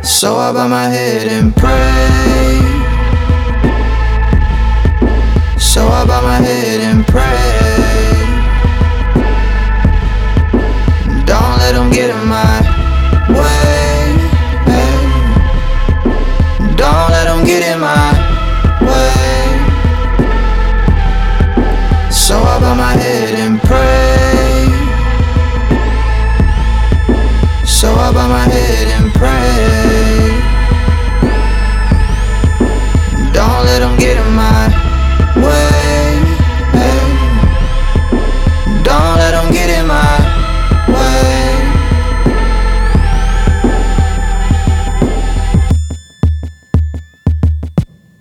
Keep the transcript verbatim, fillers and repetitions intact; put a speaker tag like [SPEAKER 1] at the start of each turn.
[SPEAKER 1] So I bow my head and pray. So I bow my head and pray. Don't let them get in my way.